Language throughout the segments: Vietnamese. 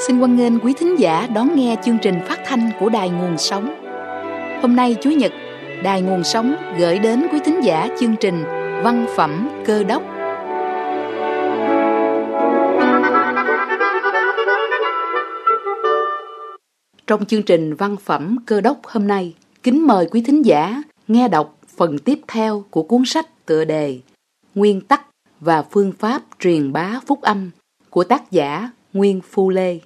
Xin hoan nghênh quý thính giả đón nghe chương trình phát thanh của Đài Nguồn Sống. Hôm nay Chủ nhật, Đài Nguồn Sống gửi đến quý thính giả chương trình Văn phẩm Cơ đốc. Trong chương trình Văn phẩm Cơ đốc hôm nay, kính mời quý thính giả nghe đọc phần tiếp theo của cuốn sách tựa đề Nguyên tắc và phương pháp truyền bá phúc âm của tác giả Nguyên Phu Lê.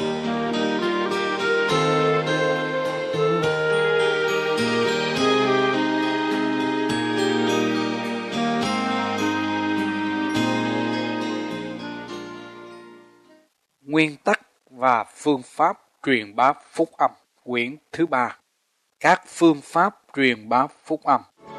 Nguyên tắc và phương pháp truyền bá phúc âm, quyển thứ 3. Các phương pháp truyền bá phúc âm.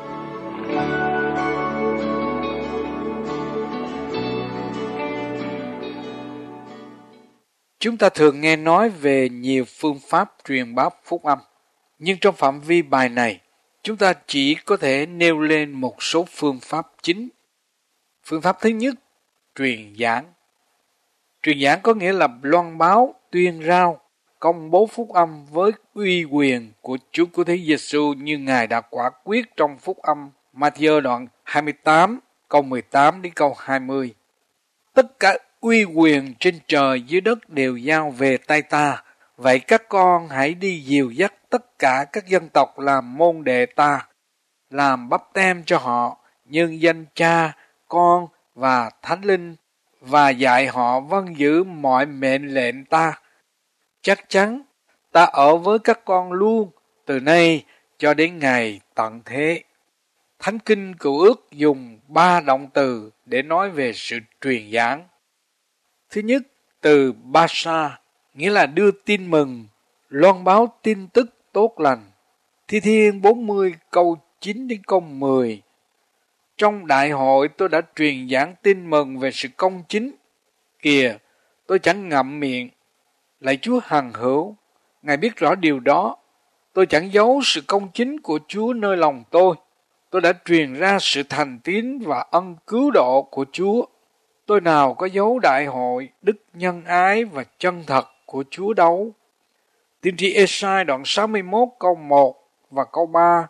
Chúng ta thường nghe nói về nhiều phương pháp truyền bá phúc âm, nhưng trong phạm vi bài này, chúng ta chỉ có thể nêu lên một số phương pháp chính. Phương pháp thứ nhất, truyền giảng. Truyền giảng có nghĩa là loan báo, tuyên rao, công bố phúc âm với uy quyền của Chúa Cứu Thế Giêsu như Ngài đã quả quyết trong phúc âm Ma-thi-ơ đoạn 28, câu 18 đến câu 20. Tất cả uy quyền trên trời dưới đất đều giao về tay ta. Vậy các con hãy đi dìu dắt tất cả các dân tộc làm môn đệ ta, làm báp têm cho họ nhân danh Cha, Con và Thánh Linh, và dạy họ vâng giữ mọi mệnh lệnh ta. Chắc chắn ta ở với các con luôn, từ nay cho đến ngày tận thế. Thánh Kinh Cựu Ước dùng 3 động từ để nói về sự truyền giảng. Thứ nhất, từ Basa, nghĩa là đưa tin mừng, loan báo tin tức tốt lành. Thi Thiên 40 câu 9 đến câu 10. Trong đại hội tôi đã truyền giảng tin mừng về sự công chính. Kìa, tôi chẳng ngậm miệng. Lạy Chúa hằng hữu, Ngài biết rõ điều đó. Tôi chẳng giấu sự công chính của Chúa nơi lòng tôi. Tôi đã truyền ra sự thành tín và ân cứu độ của Chúa. Tôi nào có giấu đại hội, đức nhân ái và chân thật của Chúa đâu. Tiên tri Ê-sai đoạn 61 câu 1 và câu 3.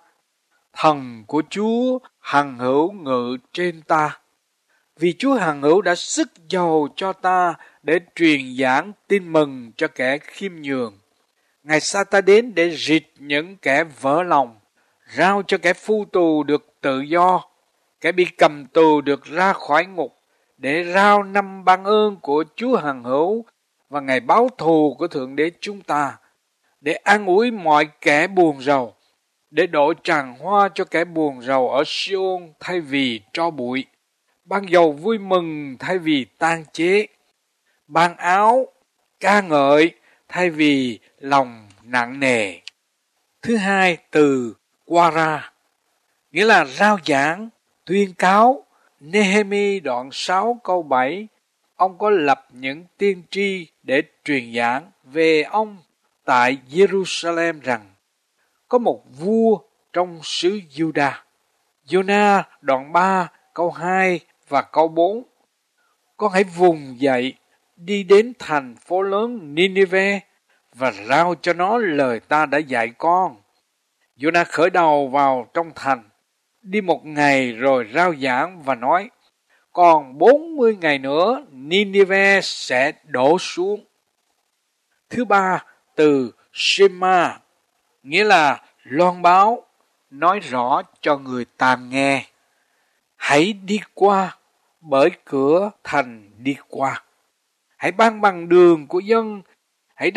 Thần của Chúa hằng hữu ngự trên ta. Vì Chúa hằng hữu đã sức dầu cho ta để truyền giảng tin mừng cho kẻ khiêm nhường. Ngài sai ta đến để rịt những kẻ vỡ lòng, rao cho kẻ phu tù được tự do, kẻ bị cầm tù được ra khỏi ngục, để rao năm ban ơn của Chúa hằng hữu và ngày báo thù của Thượng Đế chúng ta, để an ủi mọi kẻ buồn rầu, để đổ tràng hoa cho kẻ buồn rầu ở Siôn thay vì tro bụi, ban dầu vui mừng thay vì tang chế, ban áo ca ngợi thay vì lòng nặng nề. Thứ hai, từ Quara, nghĩa là rao giảng, tuyên cáo. Nehemi đoạn 6 câu 7, ông có lập những tiên tri để truyền giảng về ông tại Jerusalem rằng có một vua trong xứ Juda. Jonah đoạn 3 câu 2 và câu 4, con hãy vùng dậy, đi đến thành phố lớn Nineveh và rao cho nó lời ta đã dạy con. Jonah khởi đầu vào trong thành, đi 1 ngày rồi rao giảng và nói, còn 40 ngày nữa Nineveh sẽ đổ xuống. Thứ ba, từ Shema, nghĩa là loan báo, nói rõ cho người tàm nghe. Hãy đi qua, bởi cửa thành đi qua. Hãy ban bằng đường của dân, hãy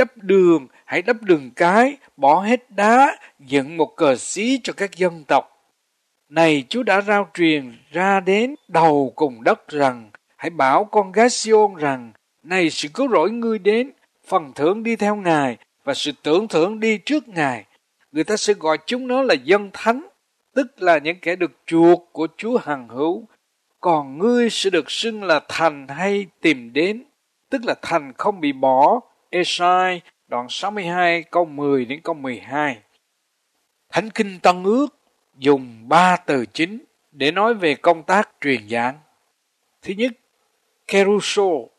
đắp đường cái, bỏ hết đá, dựng một cờ xí cho các dân tộc. Này Chúa đã rao truyền ra đến đầu cùng đất rằng, hãy bảo con gái Siôn rằng, này sự cứu rỗi ngươi đến, phần thưởng đi theo Ngài và sự tưởng thưởng đi trước Ngài. Người ta sẽ gọi chúng nó là dân thánh, tức là những kẻ được chuộc của Chúa hằng hữu. Còn ngươi sẽ được xưng là thành hay tìm đến, tức là thành không bị bỏ. Ê-sai đoạn 62 câu 10 đến câu 12. Thánh Kinh Tân Ước dùng 3 từ chính để nói về công tác truyền giảng. Thứ nhất, keruso,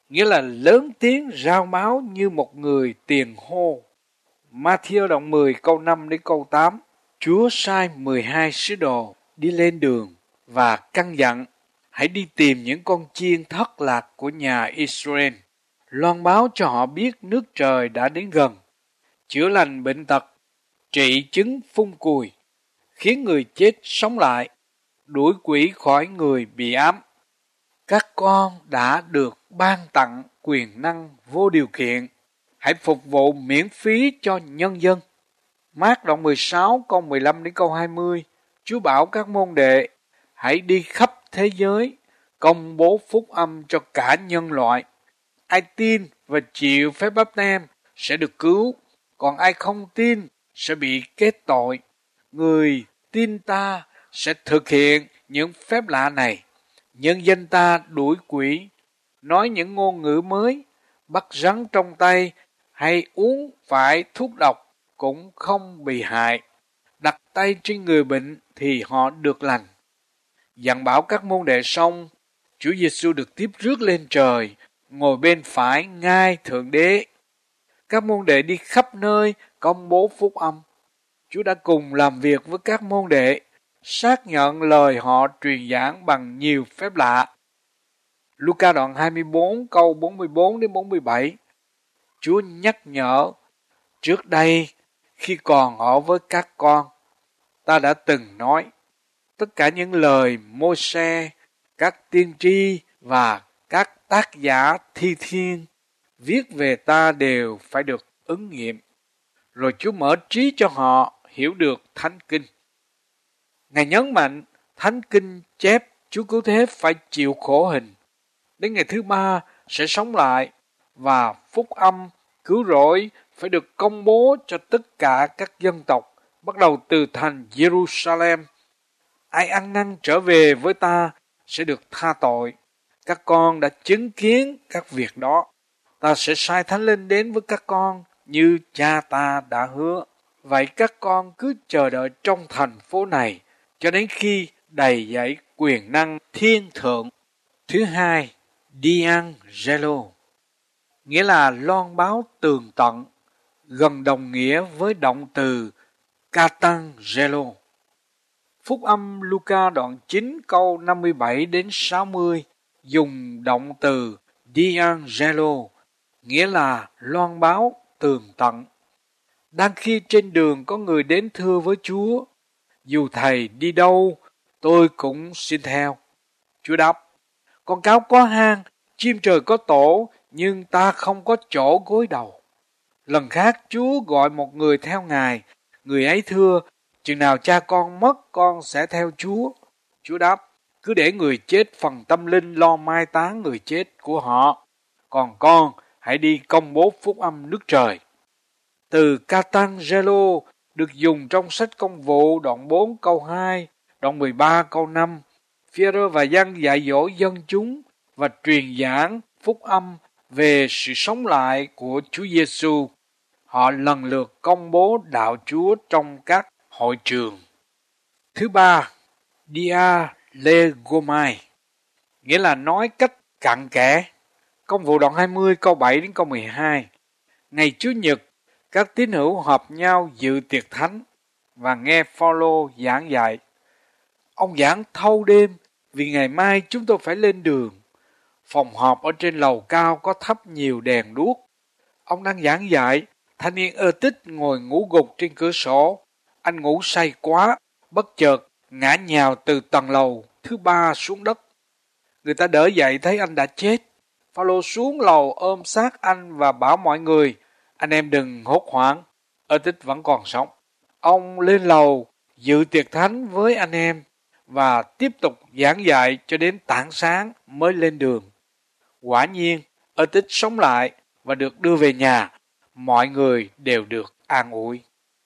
nghĩa là lớn tiếng rao máu như một người tiền hô. Ma-thi-ơ đoạn 10 câu 5 đến câu 8. Chúa sai 12 sứ đồ đi lên đường và căn dặn hãy đi tìm những con chiên thất lạc của nhà Israel, loan báo cho họ biết nước trời đã đến gần, chữa lành bệnh tật, trị chứng phung cùi, khiến người chết sống lại, đuổi quỷ khỏi người bị ám. Các con đã được ban tặng quyền năng vô điều kiện, hãy phục vụ miễn phí cho nhân dân. Mác đoạn 16 câu 15 đến câu 20, Chúa bảo các môn đệ hãy đi khắp thế giới, công bố phúc âm cho cả nhân loại. Ai tin và chịu phép báp têm sẽ được cứu, còn ai không tin sẽ bị kết tội. Người tin ta sẽ thực hiện những phép lạ này. Nhân danh ta đuổi quỷ, nói những ngôn ngữ mới, bắt rắn trong tay hay uống phải thuốc độc cũng không bị hại. Đặt tay trên người bệnh thì họ được lành. Dặn bảo các môn đệ xong, Chúa Giêsu được tiếp rước lên trời, ngồi bên phải ngai Thượng Đế. Các môn đệ đi khắp nơi công bố phúc âm. Chúa đã cùng làm việc với các môn đệ, xác nhận lời họ truyền giảng bằng nhiều phép lạ. Luca đoạn 24 câu 44 đến 47. Chúa nhắc nhở, trước đây khi còn ở với các con, ta đã từng nói, tất cả những lời Môi-se, các tiên tri và các tác giả thi thiên viết về ta đều phải được ứng nghiệm. Rồi Chúa mở trí cho họ hiểu được Thánh Kinh. Ngài nhấn mạnh Thánh Kinh chép Chúa Cứu Thế phải chịu khổ hình, đến ngày thứ ba sẽ sống lại, và phúc âm cứu rỗi phải được công bố cho tất cả các dân tộc, bắt đầu từ thành Jerusalem. Ai ăn năn trở về với ta sẽ được tha tội. Các con đã chứng kiến các việc đó. Ta sẽ sai Thánh Linh đến với các con như cha ta đã hứa. Vậy các con cứ chờ đợi trong thành phố này cho đến khi đầy dẫy quyền năng thiên thượng. Thứ hai, Diangelo, nghĩa là loan báo tường tận, gần đồng nghĩa với động từ Catangelo. Phúc âm Luca đoạn 9 câu 57 đến 60 dùng động từ Diangelo, nghĩa là loan báo tường tận. Đang khi trên đường có người đến thưa với Chúa, dù thầy đi đâu, tôi cũng xin theo. Chúa đáp, con cáo có hang, chim trời có tổ, nhưng ta không có chỗ gối đầu. Lần khác Chúa gọi một người theo Ngài, người ấy thưa, chừng nào cha con mất con sẽ theo Chúa. Chúa đáp, cứ để người chết phần tâm linh lo mai táng người chết của họ, còn con hãy đi công bố phúc âm nước trời. Từ Catangelo được dùng trong sách Công vụ đoạn 4 câu 2, đoạn 13 câu 5. Phi-e-rơ và Giăng dạy dỗ dân chúng và truyền giảng phúc âm về sự sống lại của Chúa Giêsu. Họ lần lượt công bố đạo Chúa trong các hội trường. Thứ ba, dialegomai, nghĩa là nói cách cặn kẽ. Công vụ đoạn 20 câu 7 đến câu 12. Ngày Chủ nhật, các tín hữu họp nhau dự tiệc thánh và nghe Phao-lô giảng dạy. Ông giảng thâu đêm vì ngày mai chúng tôi phải lên đường. Phòng họp ở trên lầu cao có thắp nhiều đèn đuốc. Ông đang giảng dạy, thanh niên Ơ-tích ngồi ngủ gục trên cửa sổ. Anh ngủ say quá, bất chợt ngã nhào từ tầng lầu thứ 3 xuống đất. Người ta đỡ dậy thấy anh đã chết. Phao-lô xuống lầu ôm sát anh và bảo mọi người, anh em đừng hốt hoảng, Ơ-tích vẫn còn sống. Ông lên lầu dự tiệc thánh với anh em và tiếp tục giảng dạy cho đến tảng sáng mới lên đường. Quả nhiên, Ơ-tích sống lại và được đưa về nhà. Mọi người đều được an ủi.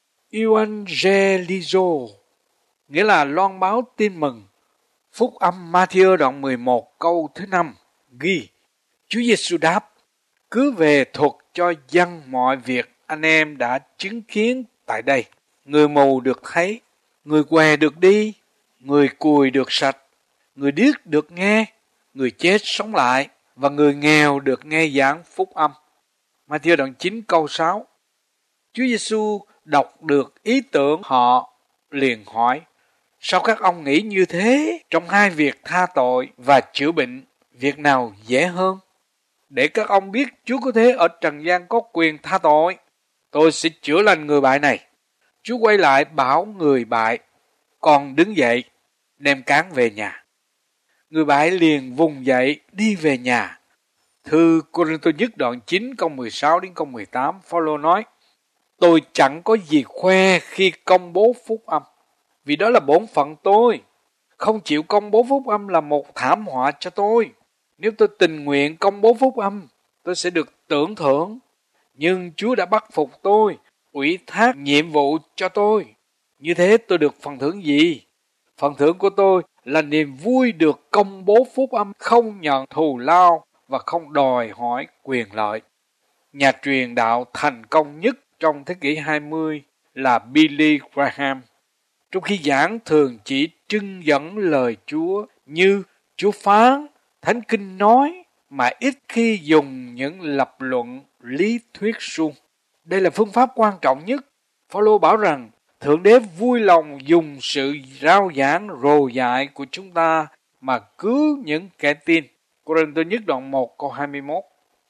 Evangelizo, nghĩa là loan báo tin mừng. Phúc âm Ma-thi-ơ đoạn 11 câu thứ 5 ghi, Chúa Giêsu đáp, cứ về thuật cho dân mọi việc anh em đã chứng kiến tại đây. Người mù được thấy, người què được đi, người cùi được sạch, người điếc được nghe, người chết sống lại, và người nghèo được nghe giảng phúc âm. Ma-thi-ơ đoạn 9 câu 6. Chúa Giêsu đọc được ý tưởng họ liền hỏi: sao các ông nghĩ như thế? Trong hai việc tha tội và chữa bệnh, việc nào dễ hơn? Để các ông biết Chúa có thế ở trần gian có quyền tha tội. Tôi sẽ chữa lành người bại này. Chúa quay lại bảo người bại: con đứng dậy, đem cáng về nhà. Người bại liền vùng dậy đi về nhà. Thư Cô-rinh-tô nhất đoạn 9 câu 16 đến câu 18, Phao-lô nói: tôi chẳng có gì khoe khi công bố phúc âm, vì đó là bổn phận tôi. Không chịu công bố phúc âm là một thảm họa cho tôi. Nếu tôi tình nguyện công bố phúc âm, tôi sẽ được tưởng thưởng. Nhưng Chúa đã bắt phục tôi, ủy thác nhiệm vụ cho tôi. Như thế tôi được phần thưởng gì? Phần thưởng của tôi là niềm vui được công bố phúc âm, không nhận thù lao và không đòi hỏi quyền lợi. Nhà truyền đạo thành công nhất trong thế kỷ 20 là Billy Graham. Trong khi giảng thường chỉ trưng dẫn lời Chúa như Chúa phán, Thánh Kinh nói, mà ít khi dùng những lập luận lý thuyết suông. Đây là phương pháp quan trọng nhất. Phao-lô bảo rằng Thượng Đế vui lòng dùng sự rao giảng rồ dại của chúng ta mà cứu những kẻ tin. Cô-rinh-tô nhất đoạn 1 câu 21.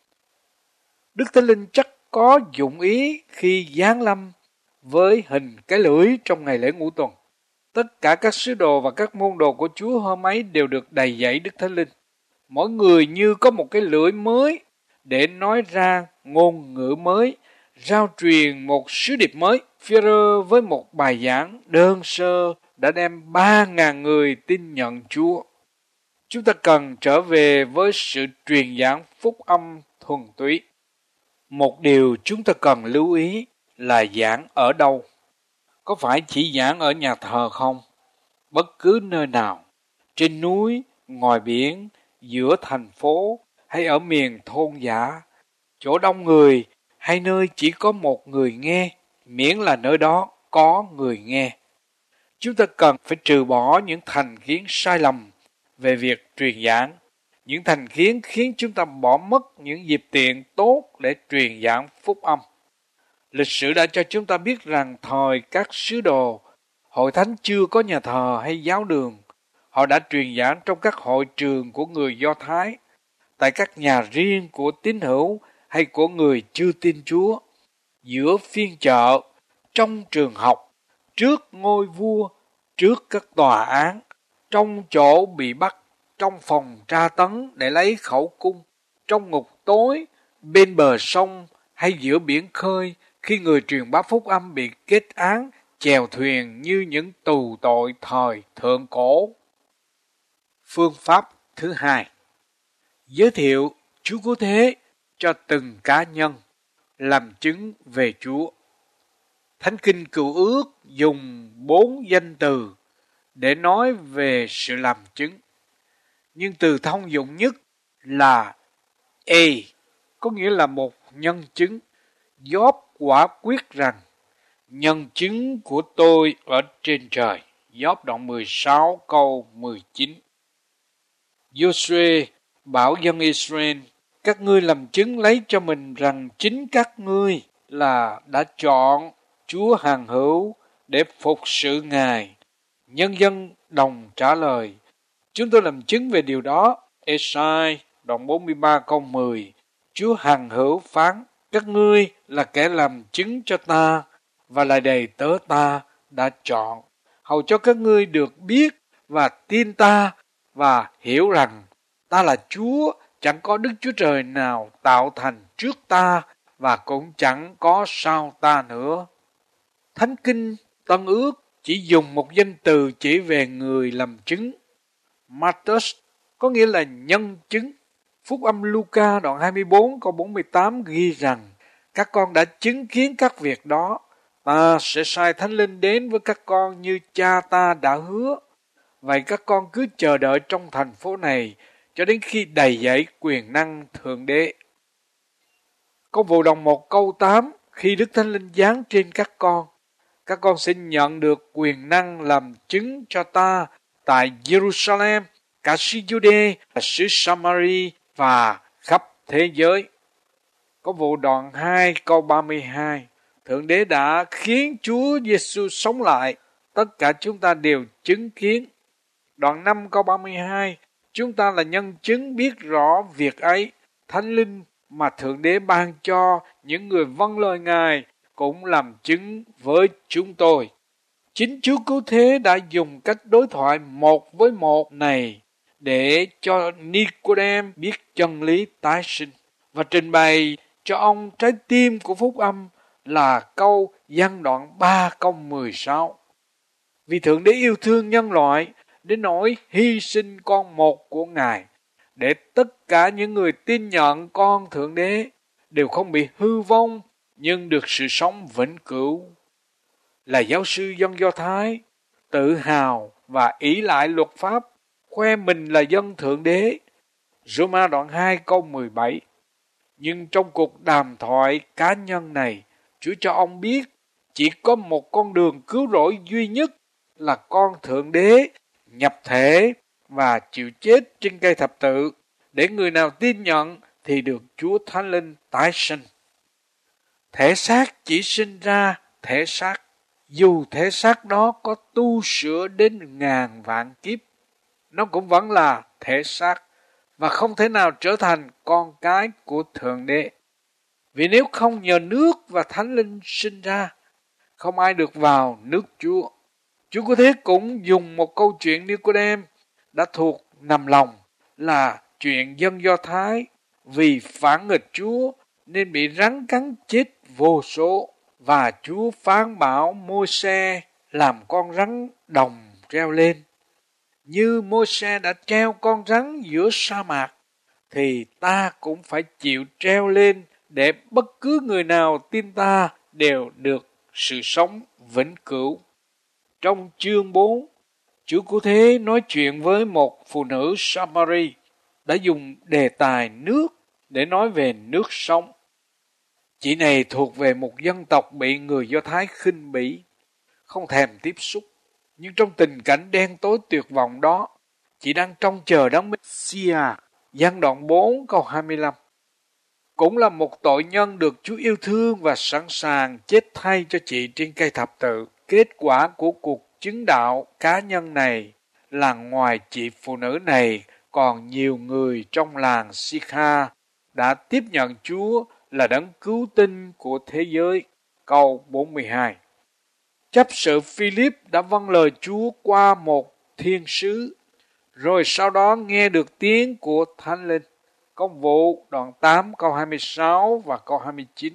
Đức Thánh Linh chắc có dụng ý khi giáng lâm với hình cái lưỡi trong ngày lễ Ngũ Tuần. Tất cả các sứ đồ và các môn đồ của Chúa hôm ấy đều được đầy dẫy Đức Thánh Linh. Mỗi người như có một cái lưỡi mới để nói ra ngôn ngữ mới, rao truyền một sứ điệp mới. Phi-e-rơ với một bài giảng đơn sơ đã đem 3.000 người tin nhận Chúa. Chúng ta cần trở về với sự truyền giảng phúc âm thuần túy. Một điều chúng ta cần lưu ý là giảng ở đâu. Có phải chỉ giảng ở nhà thờ không? Bất cứ nơi nào, trên núi, ngoài biển, giữa thành phố hay ở miền thôn dã, chỗ đông người hay nơi chỉ có một người nghe, miễn là nơi đó có người nghe. Chúng ta cần phải trừ bỏ những thành kiến sai lầm về việc truyền giảng. Những thành kiến khiến chúng ta bỏ mất những dịp tiện tốt để truyền giảng phúc âm. Lịch sử đã cho chúng ta biết rằng thời các sứ đồ, hội thánh chưa có nhà thờ hay giáo đường. Họ đã truyền giảng trong các hội trường của người Do Thái, tại các nhà riêng của tín hữu hay của người chưa tin Chúa, giữa phiên chợ, trong trường học, trước ngôi vua, trước các tòa án, trong chỗ bị bắt, trong phòng tra tấn để lấy khẩu cung, trong ngục tối, bên bờ sông hay giữa biển khơi, khi người truyền bá phúc âm bị kết án chèo thuyền như những tù tội thời thượng cổ. Phương pháp thứ hai, giới thiệu Chúa Cứu Thế cho từng cá nhân, làm chứng về Chúa. Thánh Kinh Cựu Ước dùng 4 danh từ để nói về sự làm chứng. Nhưng từ thông dụng nhất là A, có nghĩa là một nhân chứng. Gióp quả quyết rằng nhân chứng của tôi ở trên trời. Gióp đoạn 16 câu 19. Giô-suê bảo dân Israel: các ngươi làm chứng lấy cho mình rằng chính các ngươi là đã chọn Chúa Hằng Hữu để phục sự Ngài. Nhân dân đồng trả lời: chúng tôi làm chứng về điều đó. Ê-sai đoạn 43 câu 10. Chúa Hằng Hữu phán: các ngươi là kẻ làm chứng cho ta và là đầy tớ ta đã chọn, hầu cho các ngươi được biết và tin ta và hiểu rằng ta là Chúa, chẳng có Đức Chúa Trời nào tạo thành trước ta và cũng chẳng có sau ta nữa. Thánh Kinh Tân Ước chỉ dùng một danh từ chỉ về người làm chứng, Martyrs, có nghĩa là nhân chứng. Phúc âm Luca đoạn 24 câu 48 ghi rằng: các con đã chứng kiến các việc đó, ta sẽ sai Thánh Linh đến với các con như cha ta đã hứa. Vậy các con cứ chờ đợi trong thành phố này cho đến khi đầy dẫy quyền năng Thượng Đế. Công vụ đồng 1 câu 8, khi Đức Thánh Linh giáng trên các con sẽ nhận được quyền năng làm chứng cho ta tại Jerusalem, cả xứ Giu-đê, xứ Samari và khắp thế giới. Có vụ đoạn 2 câu 32, Thượng Đế đã khiến Chúa Giêsu sống lại, tất cả chúng ta đều chứng kiến. Đoạn 5 câu 32, chúng ta là nhân chứng biết rõ việc ấy. Thánh Linh mà Thượng Đế ban cho những người vâng lời Ngài cũng làm chứng với chúng tôi. Chính Chúa Cứu Thế đã dùng cách đối thoại một với một này để cho Nicôđêm biết chân lý tái sinh và trình bày cho ông trái tim của phúc âm là câu văn đoạn 3 câu 16. Vì Thượng Đế yêu thương nhân loại đến nỗi hy sinh con một của Ngài để tất cả những người tin nhận con Thượng Đế đều không bị hư vong nhưng được sự sống vĩnh cửu. Là giáo sư dân Do Thái, tự hào và ỷ lại luật pháp, khoe mình là dân Thượng Đế. Roma đoạn 2 câu 17. Nhưng trong cuộc đàm thoại cá nhân này, Chúa cho ông biết chỉ có một con đường cứu rỗi duy nhất là con Thượng Đế nhập thể và chịu chết trên cây thập tự, để người nào tin nhận thì được Chúa Thánh Linh tái sinh. Thể xác chỉ sinh ra thể xác, dù thể xác đó có tu sửa đến ngàn vạn kiếp, nó cũng vẫn là thể xác và không thể nào trở thành con cái của Thượng Đế. Vì nếu không nhờ nước và Thánh Linh sinh ra, không ai được vào nước Chúa. Chúa Cứu Thế cũng dùng một câu chuyện Nicôđêm đã thuộc nằm lòng là chuyện dân Do Thái vì phản nghịch Chúa nên bị rắn cắn chết vô số, và Chúa phán bảo Môi-se làm con rắn đồng treo lên. Như Môi-se đã treo con rắn giữa sa mạc, thì ta cũng phải chịu treo lên để bất cứ người nào tin ta đều được sự sống vĩnh cửu. Trong chương 4, Chúa Cứu Thế nói chuyện với một phụ nữ Samari đã dùng đề tài nước để nói về nước sống. Chị này thuộc về một dân tộc bị người Do Thái khinh bỉ, không thèm tiếp xúc. Nhưng trong tình cảnh đen tối tuyệt vọng đó, chị đang trông chờ đấng Messiah. Giăng đoạn 4 câu 25. Cũng là một tội nhân được Chúa yêu thương và sẵn sàng chết thay cho chị trên cây thập tự. Kết quả của cuộc chứng đạo cá nhân này là ngoài chị phụ nữ này, còn nhiều người trong làng Sikha đã tiếp nhận Chúa là đấng cứu tinh của thế giới. Câu 42. Chấp sự Philip đã vâng lời Chúa qua một thiên sứ, rồi sau đó nghe được tiếng của Thánh Linh. Công vụ đoạn 8 câu 26 và câu 29.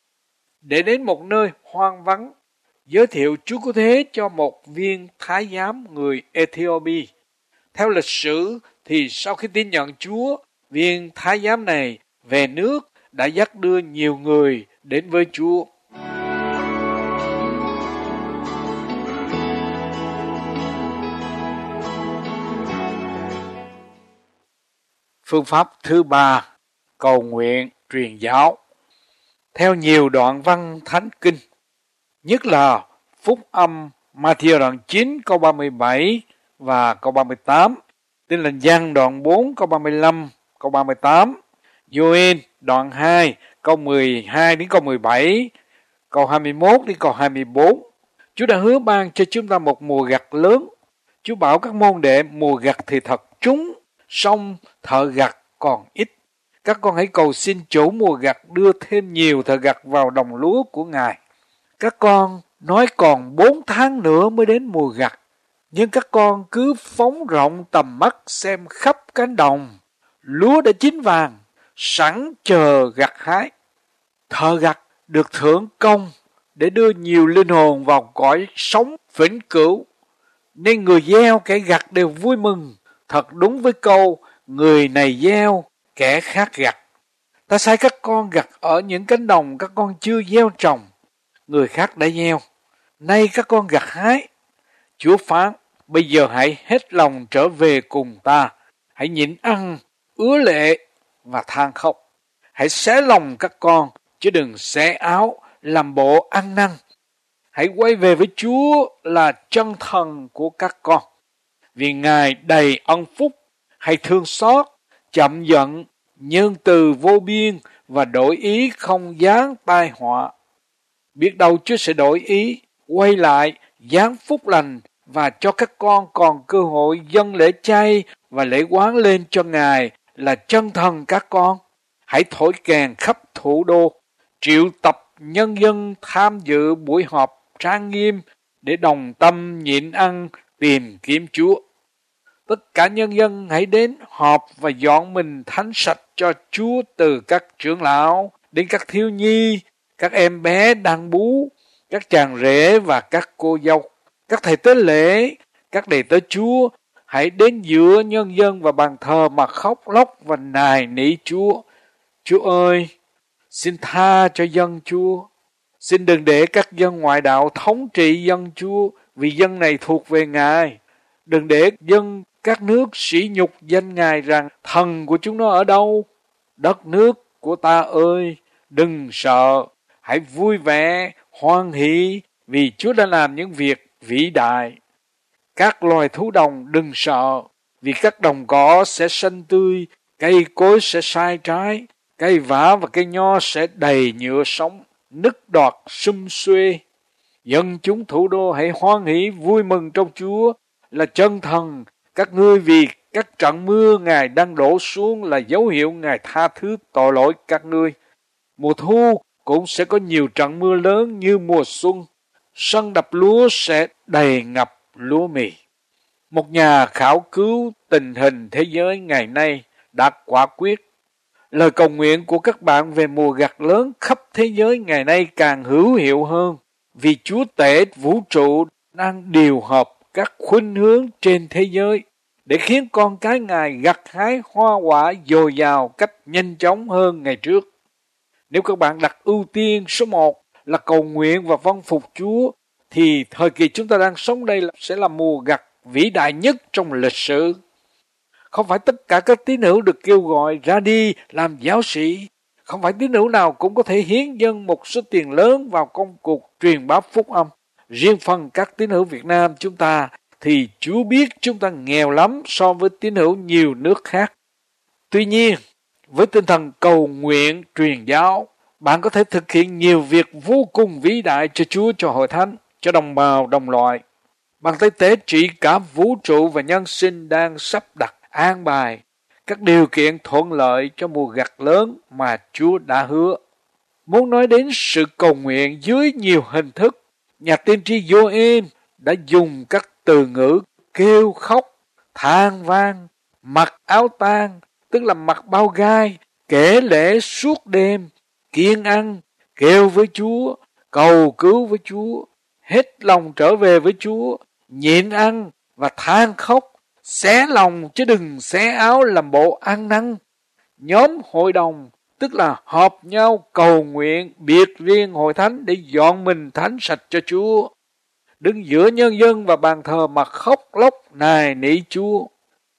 Để đến một nơi hoang vắng, giới thiệu Chúa Cứu Thế cho một viên thái giám người Ethiopia. Theo lịch sử thì sau khi tin nhận Chúa, viên thái giám này về nước đã dắt đưa nhiều người đến với Chúa. Phương pháp thứ 3, cầu nguyện truyền giáo. Theo nhiều đoạn văn Thánh Kinh, nhất là Phúc âm Ma-thi-ơ đoạn 9 câu 37 và câu 38, Tin lành Giăng đoạn 4 câu 35, câu 38, Gioan đoạn 2 câu 12 đến câu 17, câu 21 đến câu 24. Chúa đã hứa ban cho chúng ta một mùa gặt lớn. Chúa bảo các môn đệ mùa gặt thì thật trúng, song thợ gặt còn ít. Các con hãy cầu xin chủ mùa gặt đưa thêm nhiều thợ gặt vào đồng lúa của Ngài. Các con nói còn 4 tháng nữa mới đến mùa gặt, nhưng các con cứ phóng rộng tầm mắt xem khắp cánh đồng. Lúa đã chín vàng, sẵn chờ gặt hái. Thợ gặt được thưởng công để đưa nhiều linh hồn vào cõi sống vĩnh cửu, nên người gieo kẻ gặt đều vui mừng. Thật đúng với câu, người này gieo, kẻ khác gặt. Ta sai các con gặt ở những cánh đồng các con chưa gieo trồng, người khác đã gieo, nay các con gặt hái. Chúa phán, bây giờ hãy hết lòng trở về cùng ta, hãy nhịn ăn, ứa lệ và than khóc. Hãy xé lòng các con, chứ đừng xé áo, làm bộ ăn năn. Hãy quay về với Chúa là chân thần của các con, vì Ngài đầy ân phúc, hãy thương xót, chậm giận, nhân từ vô biên và đổi ý không giáng tai họa. Biết đâu Chúa sẽ đổi ý, quay lại, giáng phúc lành và cho các con còn cơ hội dâng lễ chay và lễ quán lên cho Ngài là chân thần các con. Hãy thổi kèn khắp thủ đô, triệu tập nhân dân tham dự buổi họp trang nghiêm để đồng tâm nhịn ăn tìm kiếm Chúa. Tất cả nhân dân hãy đến họp và dọn mình thánh sạch cho Chúa, từ các trưởng lão đến các thiếu nhi, các em bé đang bú, các chàng rể và các cô dâu, các thầy tế lễ, các đầy tớ Chúa. Hãy đến giữa nhân dân và bàn thờ mà khóc lóc và nài nỉ Chúa. Chúa ơi, xin tha cho dân Chúa. Xin đừng để các dân ngoại đạo thống trị dân Chúa, vì dân này thuộc về Ngài. Đừng để dân các nước sỉ nhục danh Ngài rằng thần của chúng nó ở đâu. Đất nước của ta ơi, đừng sợ, hãy vui vẻ, hoan hỷ vì Chúa đã làm những việc vĩ đại. Các loài thú đồng đừng sợ, vì các đồng cỏ sẽ xanh tươi, cây cối sẽ sai trái, cây vả và cây nho sẽ đầy nhựa sống, nứt đoạt sum xuê. Dân chúng thủ đô hãy hoan hỷ vui mừng trong Chúa là chân thần các ngươi, vì các trận mưa Ngài đang đổ xuống là dấu hiệu Ngài tha thứ tội lỗi các ngươi. Mùa thu cũng sẽ có nhiều trận mưa lớn như mùa xuân, sân đập lúa sẽ đầy ngập lúa mì. Một nhà khảo cứu tình hình thế giới ngày nay đã quả quyết. Lời cầu nguyện của các bạn về mùa gặt lớn khắp thế giới ngày nay càng hữu hiệu hơn, vì Chúa Tể vũ trụ đang điều hợp các khuynh hướng trên thế giới để khiến con cái Ngài gặt hái hoa quả dồi dào cách nhanh chóng hơn ngày trước. Nếu các bạn đặt ưu tiên số 1 là cầu nguyện và vâng phục Chúa, thì thời kỳ chúng ta đang sống đây sẽ là mùa gặt vĩ đại nhất trong lịch sử. Không phải tất cả các tín hữu được kêu gọi ra đi làm giáo sĩ. Không phải tín hữu nào cũng có thể hiến dâng một số tiền lớn vào công cuộc truyền bá phúc âm. Riêng phần các tín hữu Việt Nam chúng ta thì Chúa biết chúng ta nghèo lắm so với tín hữu nhiều nước khác. Tuy nhiên, với tinh thần cầu nguyện truyền giáo, bạn có thể thực hiện nhiều việc vô cùng vĩ đại cho Chúa, cho hội thánh, cho đồng bào, đồng loại. Bàn tay tế trị cả vũ trụ và nhân sinh đang sắp đặt an bài các điều kiện thuận lợi cho mùa gặt lớn mà Chúa đã hứa. Muốn nói đến sự cầu nguyện dưới nhiều hình thức, nhà tiên tri Gioan đã dùng các từ ngữ kêu khóc, than vang, mặc áo tang, tức là mặc bao gai, kể lể suốt đêm, kiêng ăn, kêu với Chúa, cầu cứu với Chúa, hết lòng trở về với Chúa, nhịn ăn và than khóc, xé lòng chứ đừng xé áo làm bộ ăn năn. Nhóm hội đồng, tức là họp nhau cầu nguyện biệt riêng hội thánh để dọn mình thánh sạch cho Chúa. Đứng giữa nhân dân và bàn thờ mà khóc lóc nài nỉ Chúa.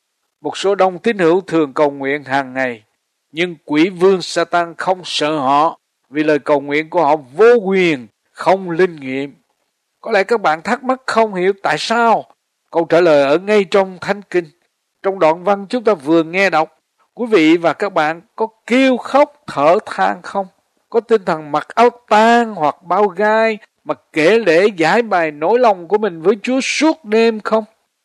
Một số đông tín hữu thường cầu nguyện hàng ngày, nhưng quỷ vương Satan không sợ họ vì lời cầu nguyện của họ vô quyền, không linh nghiệm. Có lẽ các bạn thắc mắc không hiểu tại sao. Câu trả lời ở ngay trong Thánh Kinh. Trong đoạn văn chúng ta vừa nghe đọc, quý vị và các bạn có kêu khóc thở than không? Có tinh thần mặc áo tang hoặc bao gai mà kể lể giải bày nỗi lòng của mình với Chúa suốt đêm không?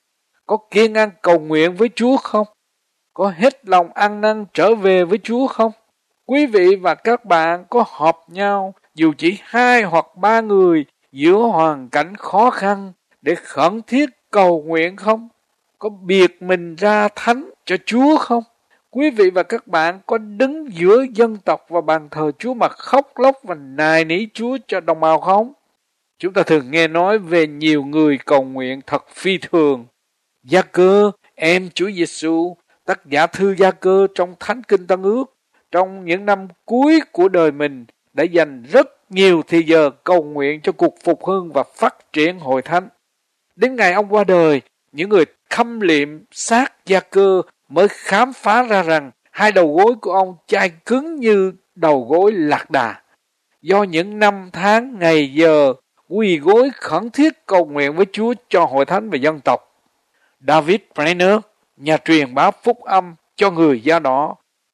Có kiêng ăn cầu nguyện với Chúa không? Có hết lòng ăn năn trở về với Chúa không? Quý vị và các bạn có họp nhau dù chỉ 2 hoặc 3 người giữa hoàn cảnh khó khăn để khẩn thiết cầu nguyện không? Có biệt mình ra thánh cho Chúa không? Quý vị và các bạn có đứng giữa dân tộc và bàn thờ Chúa mà khóc lóc và nài nỉ Chúa cho đồng bào không? Chúng ta thường nghe nói về nhiều người cầu nguyện thật phi thường. Gia-cơ, em Chúa Giêsu, tác giả thư Gia-cơ trong Thánh Kinh Tân Ước, trong những năm cuối của đời mình đã dành rất nhiều thời giờ cầu nguyện cho cuộc phục hưng và phát triển hội thánh. Đến ngày ông qua đời, những người khâm liệm xác Gia-cơ mới khám phá ra rằng 2 đầu gối của ông chai cứng như đầu gối lạc đà. Do những năm tháng ngày giờ quỳ gối khẩn thiết cầu nguyện với Chúa cho hội thánh và dân tộc. David Brenner, nhà truyền bá phúc âm cho người da đỏ,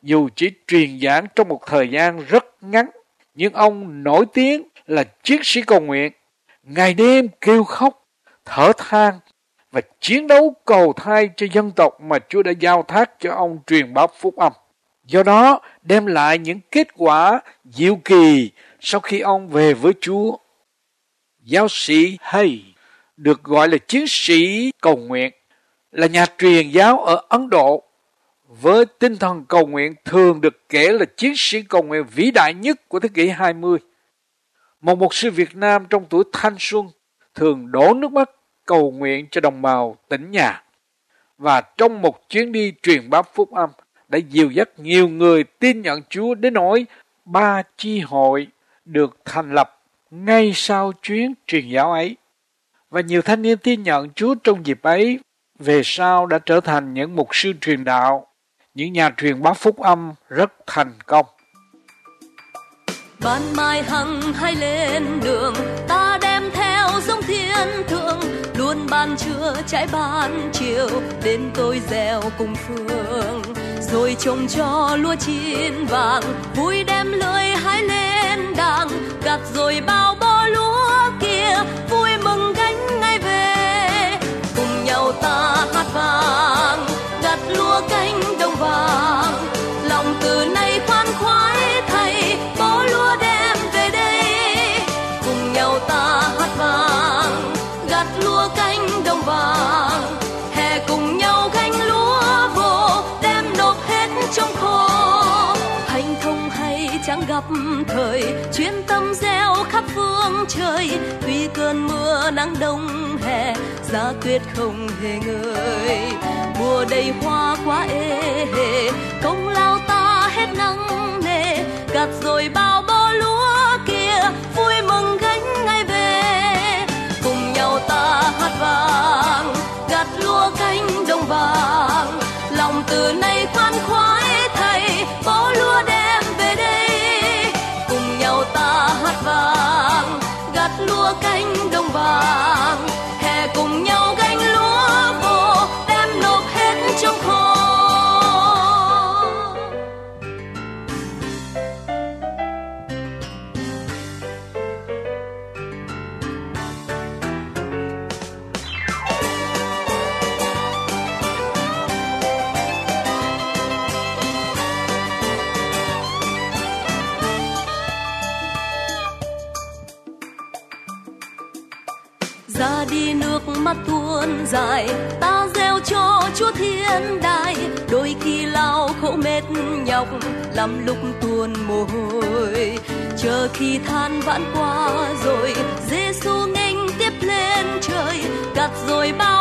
Dù chỉ truyền giảng trong một thời gian rất ngắn, nhưng ông nổi tiếng là chiến sĩ cầu nguyện, ngày đêm kêu khóc, thở than và chiến đấu cầu thay cho dân tộc mà Chúa đã giao thác cho ông truyền bá phúc âm. Do đó, đem lại những kết quả diệu kỳ sau khi ông về với Chúa. Giáo sĩ Hay được gọi là chiến sĩ cầu nguyện, là nhà truyền giáo ở Ấn Độ, với tinh thần cầu nguyện thường được kể là chiến sĩ cầu nguyện vĩ đại nhất của thế kỷ 20. Một mục sư Việt Nam trong tuổi thanh xuân thường đổ nước mắt cầu nguyện cho đồng bào tỉnh nhà, và trong một chuyến đi truyền bá phúc âm đã dìu dắt nhiều người tin nhận Chúa đến nỗi 3 chi hội được thành lập ngay sau chuyến truyền giáo ấy. Và nhiều thanh niên tin nhận Chúa trong dịp ấy về sau đã trở thành những mục sư truyền đạo, những nhà truyền bá phúc âm rất thành công. Ban mai hằng hay lên đường, ta đem theo giống thiên thượng, luôn ban trưa trái ban chiều, đến tôi gieo cùng phương. Rồi trồng cho lúa chín vàng, vui đem lưỡi hái lên đàng, gặt rồi bao bó lúa kia, vui mừng gánh ngay về. Cùng nhau ta hát vang, gặt lúa cánh đồng vàng, lòng từ nay khoan khoái thầy, bó lúa đem về đây. Cùng nhau ta hát vang, gặt lúa cánh đồng vàng, hè cùng nhau gánh lúa vô, đem nộp hết trong kho. Hành thông hay chẳng gặp thời, chuyên tâm gieo khắp phương trời, tuy cơn mưa nắng đông hè, giá tuyết không hề ngơi. Mùa đầy hoa quá ê hề, công lao ta hết nặng nề, gặt rồi bao bó lúa kia, vui mừng gánh ngay về. Cùng nhau ta hát vang, gặt lúa cánh đồng vàng, lòng từ nay khoan khoái thầy, bó lúa đem về đây. Cùng nhau ta hát vang, gặt lúa cánh đồng vàng, hè cùng nhau gánh lúa vô, đem nộp hết trong kho. Ra đi nước mắt tuôn dài, ta gieo cho Chúa thiên đàng, đôi khi lao khổ mệt nhọc, lắm lúc tuôn mồ hôi. Chờ khi than vãn qua rồi, Giêsu nghênh tiếp lên trời, gặt rồi bao